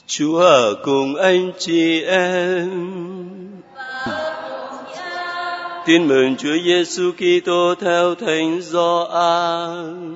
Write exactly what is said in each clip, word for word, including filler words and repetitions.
Chúa ở cùng anh chị em. Tin mừng Chúa Giêsu Kitô theo Thánh Gioan.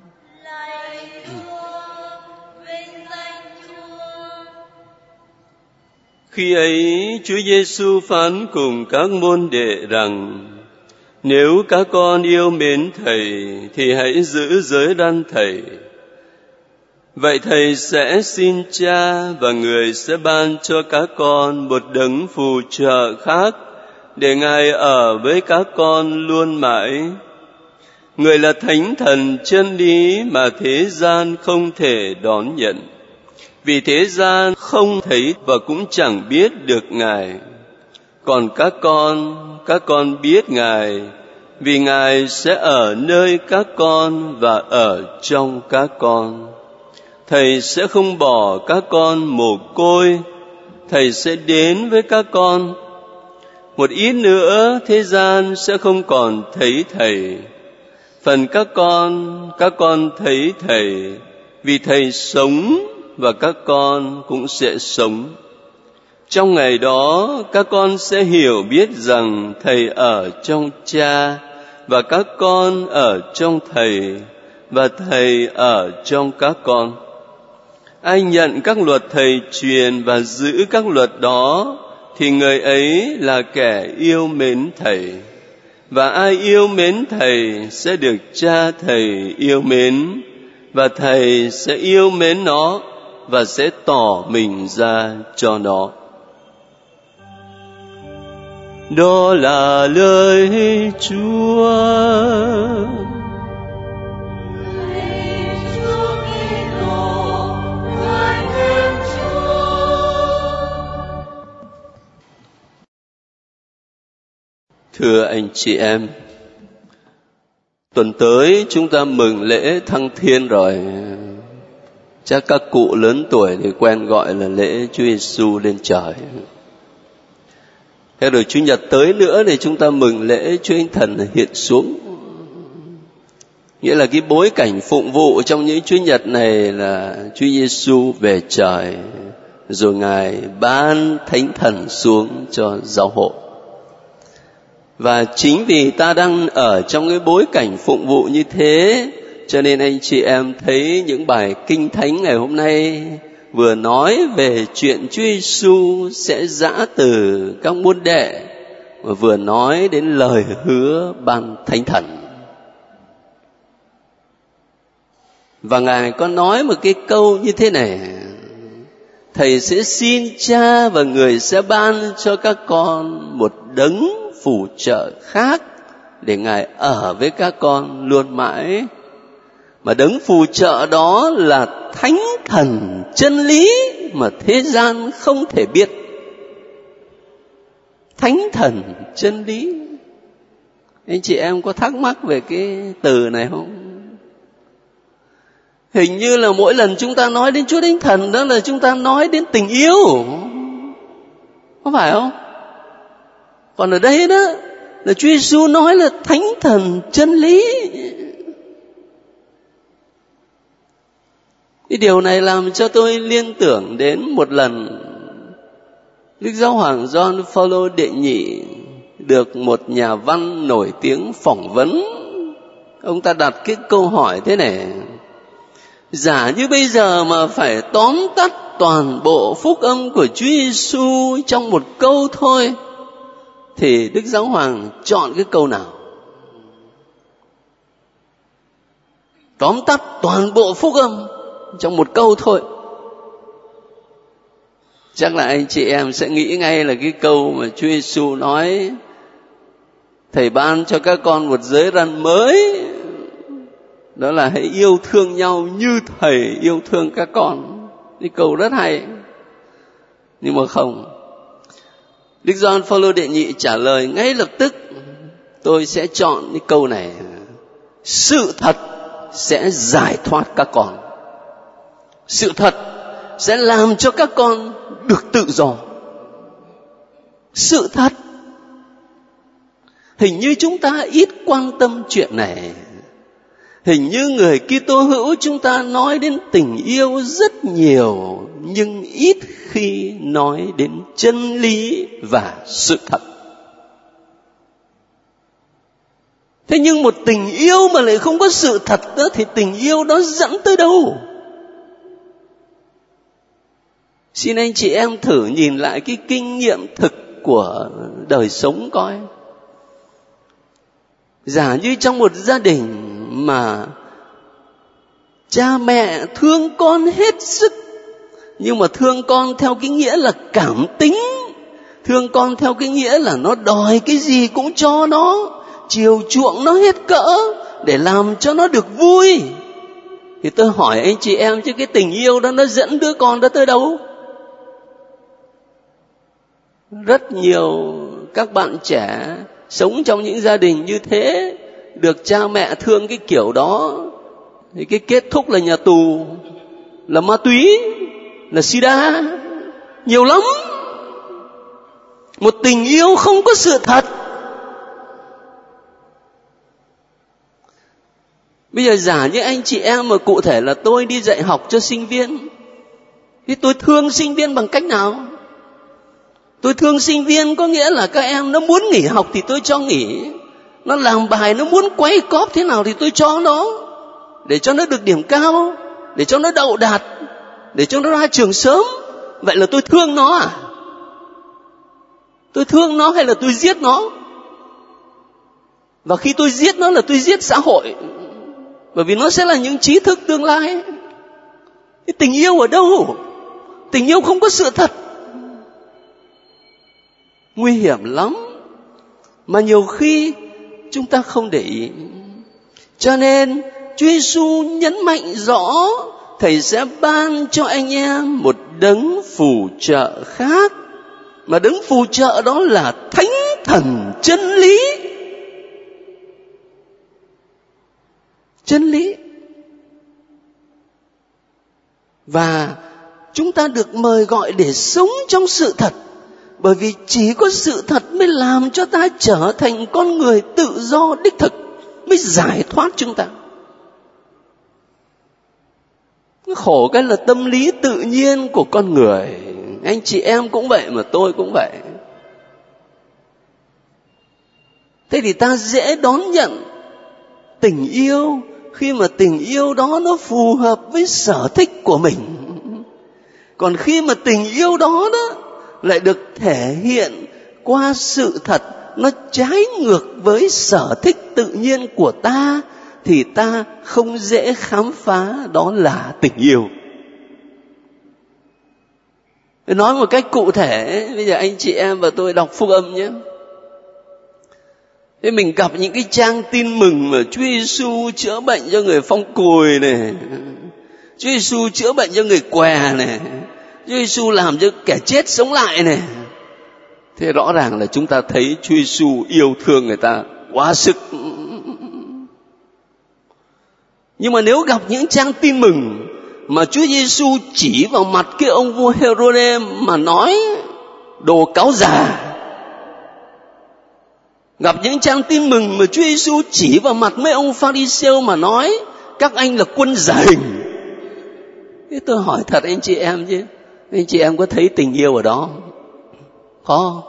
Khi ấy, Chúa Giêsu phán cùng các môn đệ rằng: nếu các con yêu mến Thầy thì hãy giữ giới răn Thầy. Vậy Thầy sẽ xin Cha và Người sẽ ban cho các con một đấng phù trợ khác để Ngài ở với các con luôn mãi. Người là Thánh Thần chân lý mà thế gian không thể đón nhận, vì thế gian không thấy và cũng chẳng biết được Ngài. Còn các con, các con biết Ngài, vì Ngài sẽ ở nơi các con và ở trong các con. Thầy sẽ không bỏ các con mồ côi, Thầy sẽ đến với các con. Một ít nữa thế gian sẽ không còn thấy Thầy. Phần các con, các con thấy Thầy, vì Thầy sống và các con cũng sẽ sống. Trong ngày đó, các con sẽ hiểu biết rằng Thầy ở trong Cha, và các con ở trong Thầy, và Thầy ở trong các con. Ai nhận các luật Thầy truyền và giữ các luật đó, thì người ấy là kẻ yêu mến Thầy. Và ai yêu mến Thầy sẽ được Cha Thầy yêu mến, và Thầy sẽ yêu mến nó và sẽ tỏ mình ra cho nó. Đó là lời Chúa. Thưa anh chị em, tuần tới chúng ta mừng lễ Thăng Thiên rồi. Chắc các cụ lớn tuổi thì quen gọi là lễ Chúa Giêsu lên trời. Thế rồi Chủ nhật tới nữa thì chúng ta mừng lễ Chúa Thánh Thần hiện xuống. Nghĩa là cái bối cảnh phụng vụ trong những Chúa nhật này là Chúa Giêsu về trời, rồi Ngài ban Thánh Thần xuống cho giáo hội. Và chính vì ta đang ở trong cái bối cảnh phụng vụ như thế, cho nên anh chị em thấy những bài kinh thánh ngày hôm nay vừa nói về chuyện Chúa Giêsu sẽ giã từ các môn đệ, và vừa nói đến lời hứa ban Thánh Thần. Và Ngài có nói một cái câu như thế này: Thầy sẽ xin Cha và Người sẽ ban cho các con một đấng phù trợ khác để Ngài ở với các con luôn mãi. Mà đấng phù trợ đó là Thánh Thần chân lý mà thế gian không thể biết. Thánh Thần chân lý. Anh chị em có thắc mắc về cái từ này không? Hình như là mỗi lần chúng ta nói đến Chúa Thánh Thần đó là chúng ta nói đến tình yêu, có phải không? Còn ở đây đó là Chúa Giêsu nói là Thánh Thần chân lý. Cái điều này làm cho tôi liên tưởng đến một lần Đức Giáo hoàng Gioan Phaolô đệ nhị được một nhà văn nổi tiếng phỏng vấn. Ông ta đặt cái câu hỏi thế này: giả như bây giờ mà phải tóm tắt toàn bộ phúc âm của Chúa Giêsu trong một câu thôi, thì Đức Giáo hoàng chọn cái câu nào? Tóm tắt toàn bộ phúc âm trong một câu thôi. Chắc là anh chị em sẽ nghĩ ngay là cái câu mà Chúa Giêsu nói: Thầy ban cho các con một giới răn mới, đó là hãy yêu thương nhau như Thầy yêu thương các con. Cái câu rất hay. Nhưng mà không. Đức Gioan Phaolô đệ nhị trả lời ngay lập tức: tôi sẽ chọn cái câu này: sự thật sẽ giải thoát các con. Sự thật sẽ làm cho các con được tự do. Sự thật. Hình như chúng ta ít quan tâm chuyện này. Hình như người Kitô hữu chúng ta nói đến tình yêu rất nhiều, nhưng ít khi nói đến chân lý và sự thật. Thế nhưng một tình yêu mà lại không có sự thật đó, thì tình yêu đó dẫn tới đâu? Xin anh chị em thử nhìn lại cái kinh nghiệm thực của đời sống coi. Giả như trong một gia đình mà cha mẹ thương con hết sức, nhưng mà thương con theo cái nghĩa là cảm tính, thương con theo cái nghĩa là nó đòi cái gì cũng cho nó, chiều chuộng nó hết cỡ để làm cho nó được vui, thì tôi hỏi anh chị em chứ cái tình yêu đó nó dẫn đứa con đó tới đâu? Rất nhiều các bạn trẻ sống trong những gia đình như thế, được cha mẹ thương cái kiểu đó, thì cái kết thúc là nhà tù, là ma túy, là sida, nhiều lắm. Một tình yêu không có sự thật. Bây giờ giả như anh chị em mà cụ thể là tôi đi dạy học cho sinh viên, thì tôi thương sinh viên bằng cách nào? Tôi thương sinh viên có nghĩa là các em nó muốn nghỉ học thì tôi cho nghỉ, nó làm bài nó muốn quay cóp thế nào thì tôi cho nó, để cho nó được điểm cao, để cho nó đậu đạt, để cho nó ra trường sớm. Vậy là tôi thương nó à? Tôi thương nó hay là tôi giết nó? Và khi tôi giết nó là tôi giết xã hội, bởi vì nó sẽ là những trí thức tương lai. Cái tình yêu ở đâu? Tình yêu không có sự thật. Nguy hiểm lắm, mà nhiều khi chúng ta không để ý. Cho nên Chúa Giêsu nhấn mạnh rõ, Thầy sẽ ban cho anh em một đấng phù trợ khác, mà đấng phù trợ đó là Thánh Thần chân lý. Chân lý. Và chúng ta được mời gọi để sống trong sự thật, bởi vì chỉ có sự thật mới làm cho ta trở thành con người tự do đích thực, mới giải thoát chúng ta. Khổ cái là tâm lý tự nhiên của con người. Anh chị em cũng vậy mà tôi cũng vậy. Thế thì ta dễ đón nhận tình yêu khi mà tình yêu đó nó phù hợp với sở thích của mình. Còn khi mà tình yêu đó đó lại được thể hiện qua sự thật, nó trái ngược với sở thích tự nhiên của ta, thì ta không dễ khám phá đó là tình yêu. Nói một cách cụ thể, bây giờ anh chị em và tôi đọc phúc âm nhé. Thế mình gặp những cái trang tin mừng mà Chúa Giêsu chữa bệnh cho người phong cùi này, Chúa Giêsu chữa bệnh cho người què này, Chúa Giêsu làm cho kẻ chết sống lại này. Thế rõ ràng là chúng ta thấy Chúa Giêsu yêu thương người ta quá sức. Nhưng mà nếu gặp những trang tin mừng mà Chúa Giêsu chỉ vào mặt cái ông vua Herode mà nói đồ cáo già, gặp những trang tin mừng mà Chúa Giêsu chỉ vào mặt mấy ông Pha-ri-siêu mà nói các anh là quân giả hình, thế tôi hỏi thật anh chị em chứ, anh chị em có thấy tình yêu ở đó không?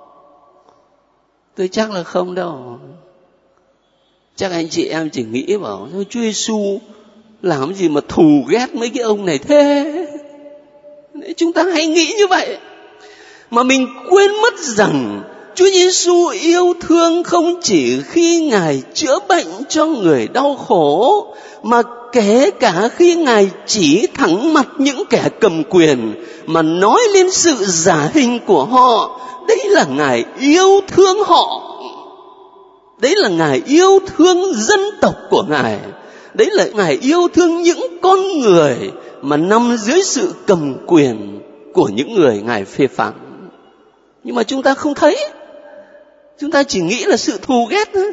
Tôi chắc là không đâu. Chắc anh chị em chỉ nghĩ bảo Chúa Giêsu làm gì mà thù ghét mấy cái ông này thế. Chúng ta hay nghĩ như vậy, mà mình quên mất rằng Chúa Giêsu yêu thương không chỉ khi Ngài chữa bệnh cho người đau khổ, mà kể cả khi Ngài chỉ thẳng mặt những kẻ cầm quyền mà nói lên sự giả hình của họ. Đấy là Ngài yêu thương họ. Đấy là Ngài yêu thương dân tộc của Ngài. Đấy là Ngài yêu thương những con người mà nằm dưới sự cầm quyền của những người Ngài phê phán. Nhưng mà chúng ta không thấy. Chúng ta chỉ nghĩ là sự thù ghét thôi.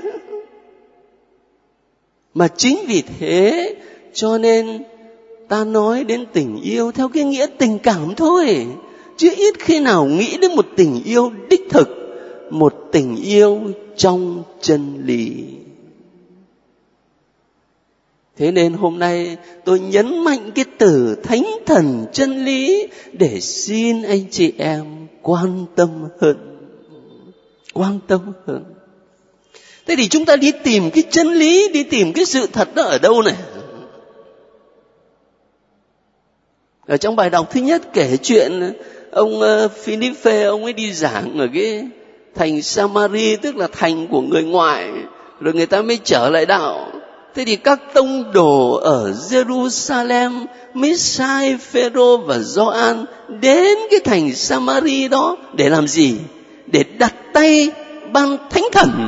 Mà chính vì thế cho nên ta nói đến tình yêu theo cái nghĩa tình cảm thôi, chứ ít khi nào nghĩ đến một tình yêu đích thực, một tình yêu trong chân lý. Thế nên hôm nay tôi nhấn mạnh cái từ thánh thần chân lý để xin anh chị em quan tâm hơn. Quan tâm hơn. Thế thì chúng ta đi tìm cái chân lý, đi tìm cái sự thật đó ở đâu này? Ở trong bài đọc thứ nhất kể chuyện ông Philippe, ông ấy đi giảng ở cái thành Samari, tức là thành của người ngoại, rồi người ta mới trở lại đạo. Thế thì các tông đồ ở Jerusalem mới sai Phêrô và Gioan đến cái thành Samari đó để làm gì? Để đặt tay ban thánh thần.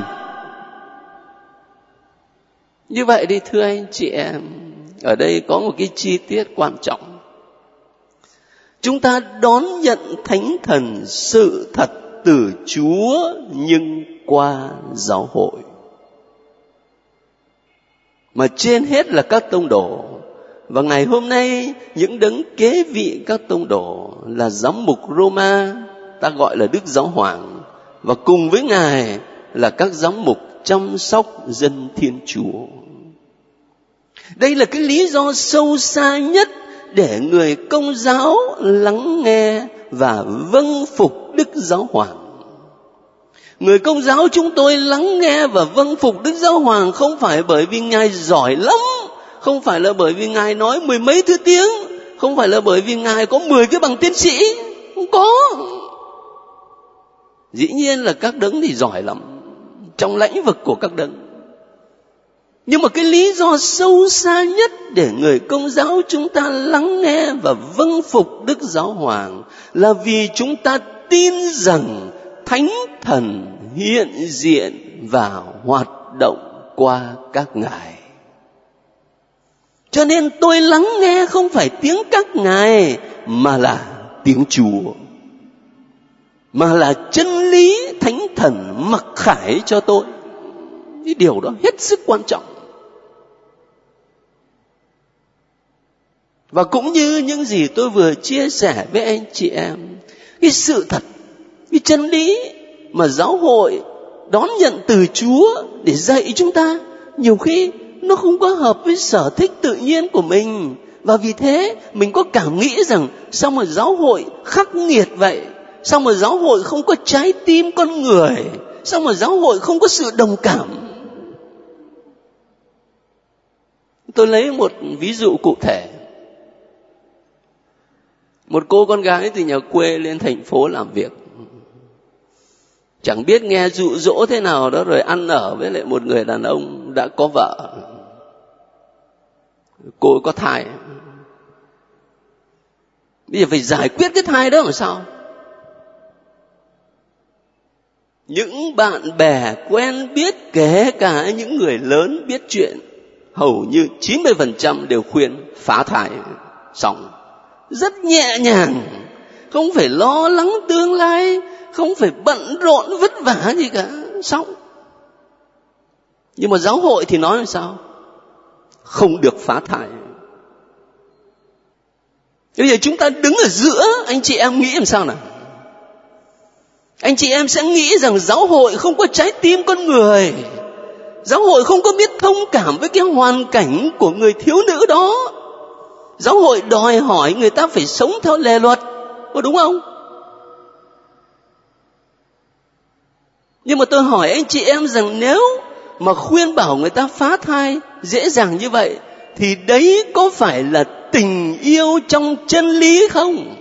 Như vậy đi thưa anh chị em, ở đây có một cái chi tiết quan trọng. Chúng ta đón nhận thánh thần sự thật từ Chúa nhưng qua giáo hội. Mà trên hết là các tông đồ. Và ngày hôm nay những đấng kế vị các tông đồ là giám mục Roma, ta gọi là Đức Giáo Hoàng, và cùng với Ngài là các giám mục chăm sóc dân Thiên Chúa. Đây là cái lý do sâu xa nhất để người Công giáo lắng nghe và vâng phục Đức Giáo Hoàng. Người Công giáo chúng tôi lắng nghe và vâng phục Đức Giáo Hoàng không phải bởi vì Ngài giỏi lắm, không phải là bởi vì Ngài nói mười mấy thứ tiếng, không phải là bởi vì Ngài có mười cái bằng tiến sĩ, không có. Dĩ nhiên là các đấng thì giỏi lắm trong lãnh vực của các đấng. Nhưng mà cái lý do sâu xa nhất để người Công giáo chúng ta lắng nghe và vâng phục Đức Giáo Hoàng là vì chúng ta tin rằng Thánh Thần hiện diện và hoạt động qua các ngài. Cho nên tôi lắng nghe không phải tiếng các ngài mà là tiếng Chúa, mà là chân lý Thánh Thần mặc khải cho tôi. Cái điều đó hết sức quan trọng. Và cũng như những gì tôi vừa chia sẻ với anh chị em, cái sự thật, cái chân lý mà giáo hội đón nhận từ Chúa để dạy chúng ta, nhiều khi nó không có hợp với sở thích tự nhiên của mình. Và vì thế mình có cảm nghĩ rằng sao mà giáo hội khắc nghiệt vậy, sao mà giáo hội không có trái tim con người, sao mà giáo hội không có sự đồng cảm. Tôi lấy một ví dụ cụ thể. Một cô con gái từ nhà quê lên thành phố làm việc, chẳng biết nghe dụ dỗ thế nào đó, rồi ăn ở với lại một người đàn ông đã có vợ. Cô có thai. Bây giờ phải giải quyết cái thai đó làm sao? Những bạn bè quen biết, kể cả những người lớn biết chuyện, hầu như chín mươi phần trăm đều khuyên phá thai xong. Rất nhẹ nhàng, không phải lo lắng tương lai, không phải bận rộn vất vả gì cả, xong. Nhưng mà giáo hội thì nói làm sao? Không được phá thai. Bây giờ chúng ta đứng ở giữa, anh chị em nghĩ làm sao nào? Anh chị em sẽ nghĩ rằng giáo hội không có trái tim con người, giáo hội không có biết thông cảm với cái hoàn cảnh của người thiếu nữ đó. Giáo hội đòi hỏi người ta phải sống theo lề luật, có đúng không? Nhưng mà tôi hỏi anh chị em rằng nếu mà khuyên bảo người ta phá thai dễ dàng như vậy, thì đấy có phải là tình yêu trong chân lý không?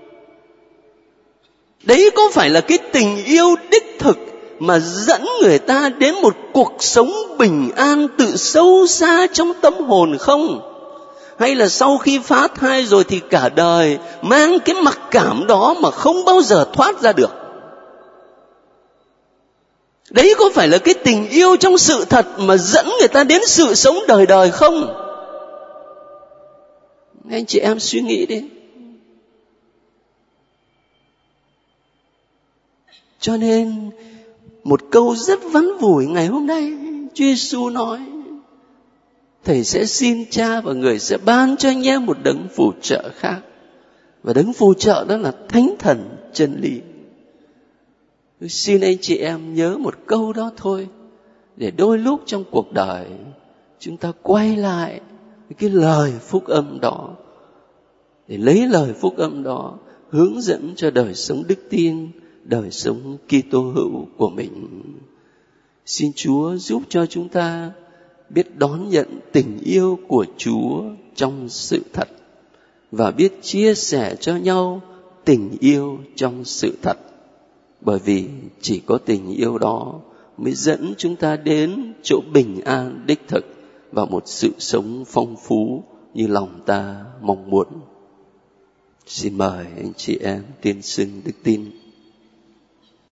Đấy có phải là cái tình yêu đích thực mà dẫn người ta đến một cuộc sống bình an tự sâu xa trong tâm hồn không? Hay là sau khi phá thai rồi thì cả đời mang cái mặc cảm đó mà không bao giờ thoát ra được? Đấy có phải là cái tình yêu trong sự thật mà dẫn người ta đến sự sống đời đời không? Anh chị em suy nghĩ đi. Cho nên một câu rất vắn vủi ngày hôm nay, Chúa Giêsu nói: Thầy sẽ xin Cha và người sẽ ban cho anh em một đấng phù trợ khác. Và đấng phù trợ đó là Thánh Thần chân lý. Tôi xin anh chị em nhớ một câu đó thôi, để đôi lúc trong cuộc đời chúng ta quay lại cái lời phúc âm đó, để lấy lời phúc âm đó hướng dẫn cho đời sống đức tin, đời sống Kitô hữu của mình. Xin Chúa giúp cho chúng ta biết đón nhận tình yêu của Chúa trong sự thật và biết chia sẻ cho nhau tình yêu trong sự thật. Bởi vì chỉ có tình yêu đó mới dẫn chúng ta đến chỗ bình an đích thực và một sự sống phong phú như lòng ta mong muốn. Xin mời anh chị em tuyên xưng đức tin.